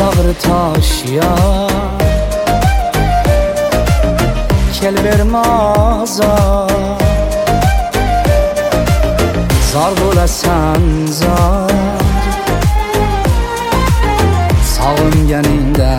bag'ri tosh yor kel bermazor zor bo'lasan zor sog'inganingda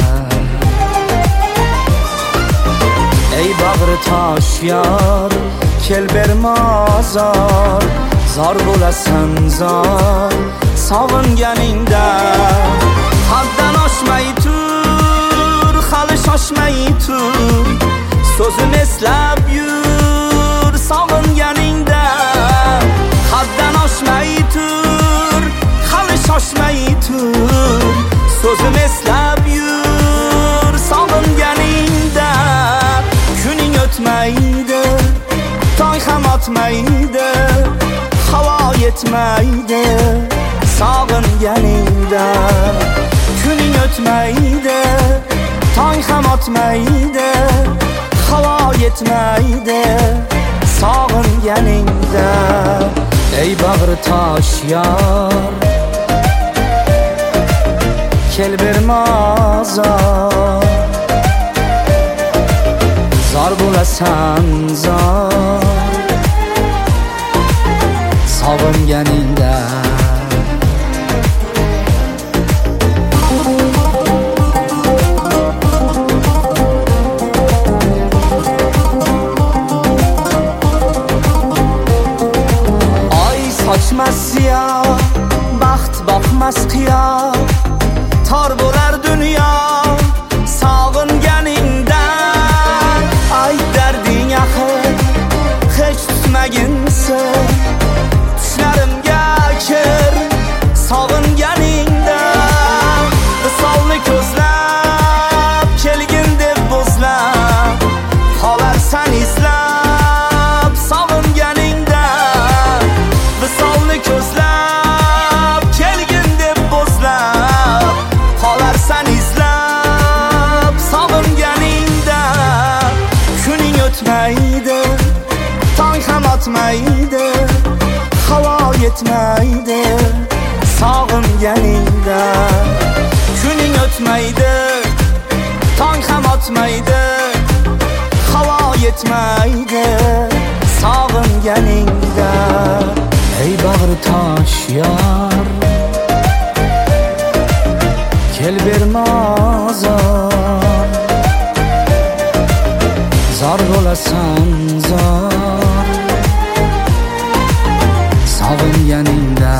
ey bag'ri tosh yor kel bermazor zor bo'lasan zor sog'inganingda haddan oshmay tur hali shoshmay tur so'zim eslab yur sog'inganingda haddan oshmay tur hali shoshmay tur so'zim eslab yur sog'inganingda kuning o'tmaydi tong ham otmaydi havo yetmaydi sog'inganingda kuning o'tmaydi tong ham otmaydi havo yetmaydi sog'inganingda ey bag'ri tosh yor kel bermazor zor bo'lasan zor sog'inganingda sochmas ziyo baxt boqmas qiyo tor bo'lar dunyo sog'inganingda ay darding axir hech tutmaginsan tushlarimga kir sog'inganingda visolni ko'zlab kelgin deb bo'zlab qolarsan izlab sog'inganingda visolni ko'zlab kelgin deb bo'zlab qolarsan izlab sog'inganingda kuning o'tmaydi tong ham otmaydi havo yetmaydi sog'inganingda kuning o'tmaydi tong ham otmaydi havo yetmaydi sog'inganingda ey bag'ri tosh yor kel bermazor zor bo'lasan zor sog'inganingda